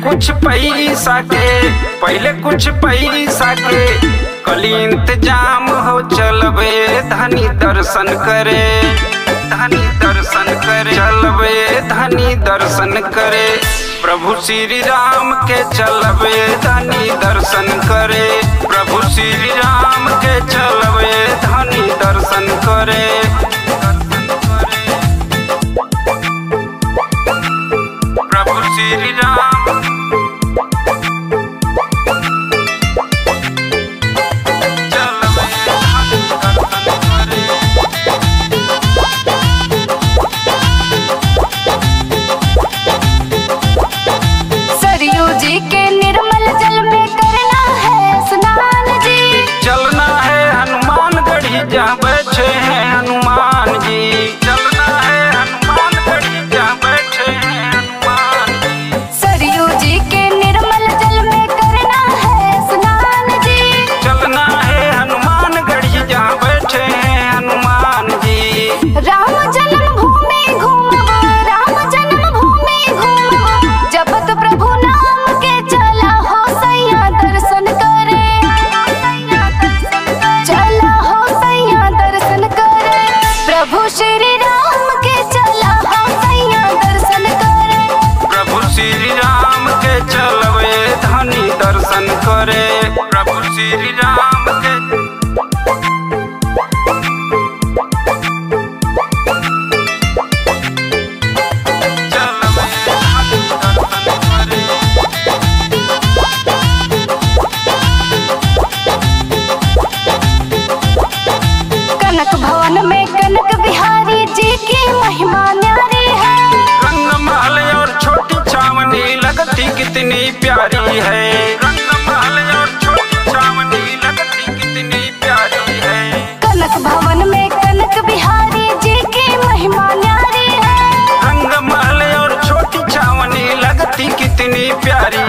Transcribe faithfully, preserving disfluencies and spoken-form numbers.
कुछ पैसा के पहले कुछ पैसा के कली इंतजाम हो चलबे धनी दर्शन करे धनी दर्शन करे चलबे धनी दर्शन करे प्रभु श्री राम के चलबे धनी दर्शन करे प्रभु श्री राम के चलबे धनी दर्शन करे प्रभु श्री राम सरयू जी के निर्मल जल में करना है स्नान जी। चलना है हनुमानगढ़ी जहाँ बैठे हैं हनुमान जी चलना है हनुमानगढ़ी जहाँ बैठे हैं हनुमान जी। सरयू जी के निर्मल जल में करना है स्नान जी। चलना है हनुमानगढ़ी जहाँ बैठे हैं हनुमान जी। राम जन्मभूमि घूमबो राम जन्मभूमि घूमबो जपत प्रभु नाम के चला हो सैया दर्शन करे चला हो सैया दर्शन करे प्रभु श्री राम के चला हो सैया दर्शन करे प्रभु श्री राम के चलबे धनी दर्शन करे प्रभु श्री राम के कनक भवन में कनक बिहारी जी की महिमा न्यारी है। रंग महल और छोटी छावनी लगती कितनी प्यारी है रंग महल और छोटी छावनी लगती कितनी प्यारी है कनक भवन में कनक बिहारी जी की महिमा न्यारी है। रंग महल और छोटी छावनी लगती कितनी प्यारी